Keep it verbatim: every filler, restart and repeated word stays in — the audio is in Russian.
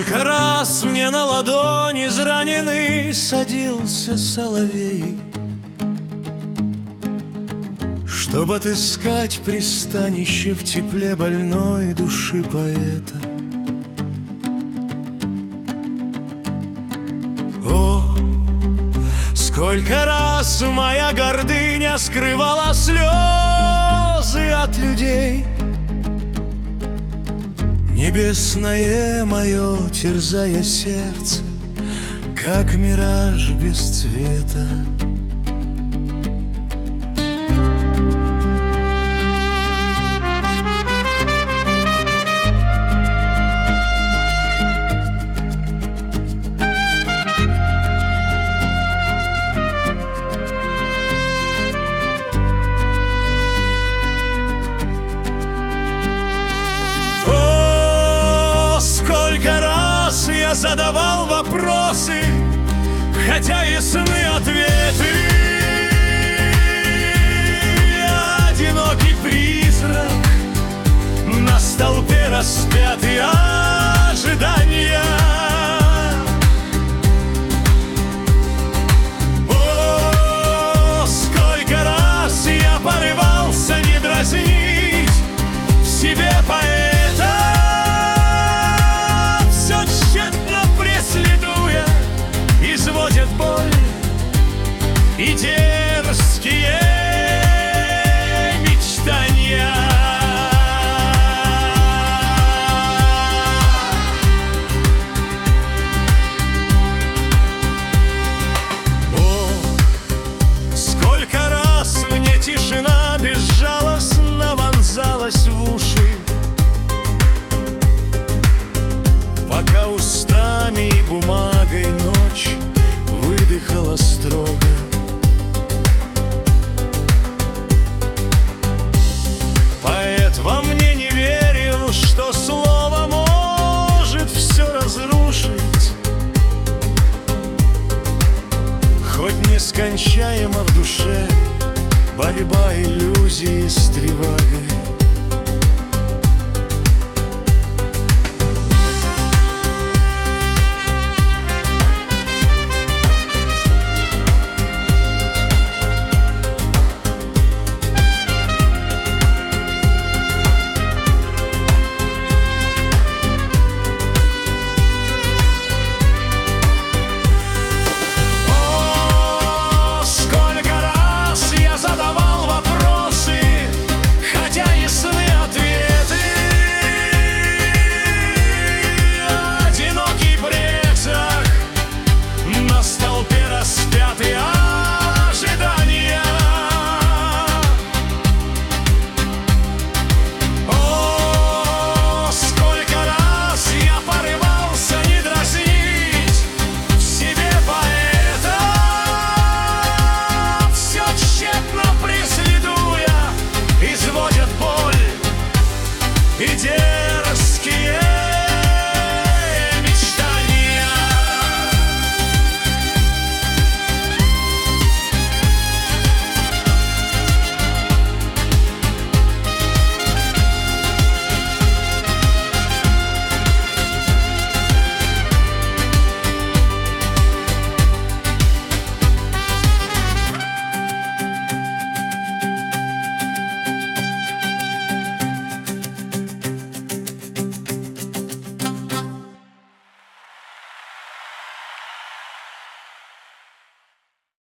Сколько раз мне на ладони израненный садился соловей, чтоб отыскать пристанище в тепле больной души поэта. О, сколько раз моя гордыня скрывала слезы от людей. Небесное мое, терзая сердце, как мираж без цвета. Я задавал вопросы, хотя ясны ответы. Я одинокий призрак на столбе распятый ожидания. О, сколько раз я порывался не дразнить в себе поэта. Изводят боль и дерзкие мечтания. О, сколько раз мне тишина безжалостно вонзалась в уши, пока устами и бумагой ночь выдыхала строго. Поэт во мне не верил, что слово может все разрушить, хоть нескончаема в душе борьба иллюзий с тревогой.